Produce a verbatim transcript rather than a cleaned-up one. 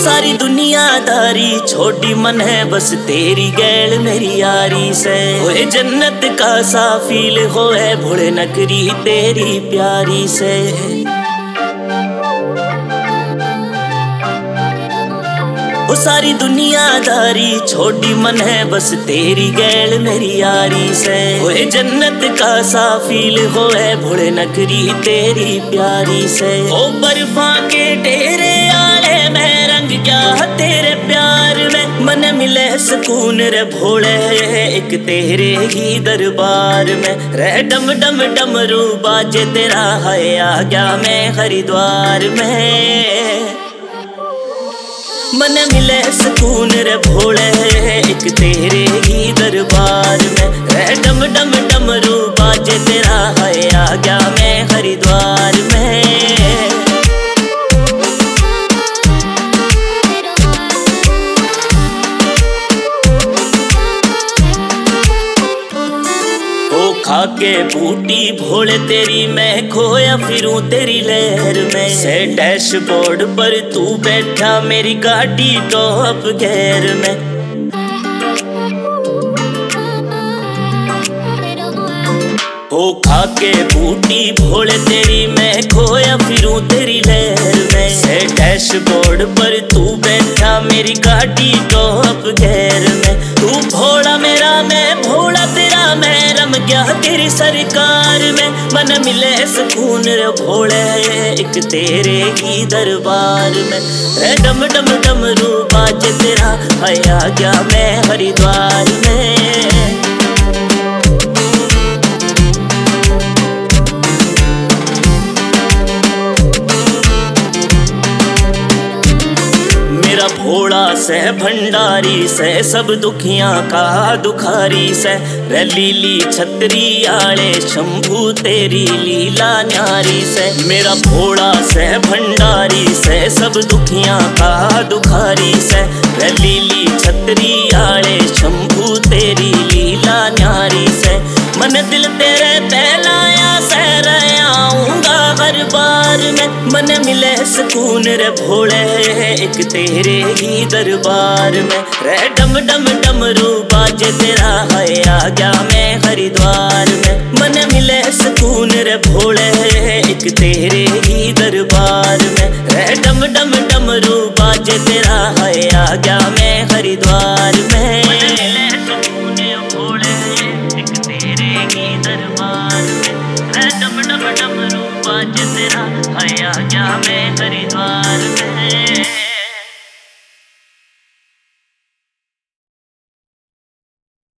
सारी दुनियादारी छोटी मन है बस तेरी गैल मेरी यारी से। होए जन्नत का सा फील होए भोले नगरी तेरी प्यारी से। वो सारी दुनियादारी छोटी मन है बस तेरी गैल मेरी यारी से। होए जन्नत का सा फील होए भोले नगरी तेरी प्यारी से। ओ बर्फा के डेरे आले मैं रंग क्या तेरे प्यार में। मन मिले सुकून रे भोले एक तेरे ही दरबार में। रे डम डम डमरू बाजे तेरा है आ गया मैं हरिद्वार में। मन मिले सुकून रे भोले एक तेरे ही दरबार में। रे डम डम डमरू बाजे तेरा है आ गया मैं हरिद्वार में। खाके बूटी भोले तेरी मैं खोया फिरूं तेरी लहर में। से डैशबोर्ड पर तू बैठा मेरी गाड़ी टॉप गियर में। ओ खाके बूटी भोले तेरी मैं खोया फिरूं तेरी लहर में। से डैशबोर्ड पर तू बैठा मेरी गाड़ी टॉप गियर में। तू भोला मेरा मैं भोला तेरा मैं रम गया तेरी सरकार में। मन मिले सुकून रे भोले एक तेरे ही दरबार में। रे डम डम डमरू बाजे तेरा है आ गया मैं हरिद्वार में। मेरा भोला से भंडारी से सब दुखियां का दुखारी से। रे लीली छतरी आले शंभू तेरी लीला न्यारी से। मेरा भोला से भंडारी से सब दुखियां का दुखारी से। रे लीली छतरी आले शंभू तेरी लीला न्यारी से। मन दिल तेरे पहलाया से आऊंगा हर बार में। मन मिले सुकून रे भोले एक तेरे ही दरबार में। रे डम डम डमरू बाजे तेरा है आ गया मैं हरिद्वार में। मन मिले सुकून रे भोले एक तेरे ही दरबार में। रे डम डम डमरू बाजे तेरा है आ गया मैं हरिद्वार में। मन मिले सुकून भोले एक तेरे ही दरबार में। रे डम डम डमरू बाजे तेरा है आ गया मैं हरिद्वार में।